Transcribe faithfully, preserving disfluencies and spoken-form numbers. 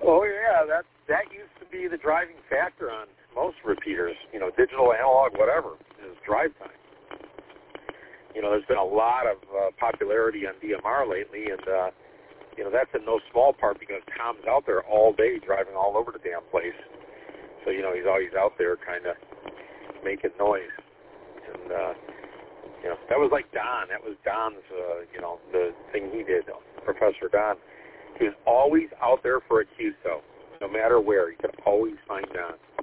Oh, yeah, that that used to be the driving factor on most repeaters, you know, digital, analog, whatever, is drive time. You know, there's been a lot of uh, popularity on D M R lately, and, uh, you know, that's in no small part because Tom's out there all day driving all over the damn place. So, you know, he's always out there kind of making noise. And, uh, you know, that was like Don. That was Don's, uh, you know, the thing he did, Professor Don. He was always out there for a Q S O, no matter where. You could always find Don.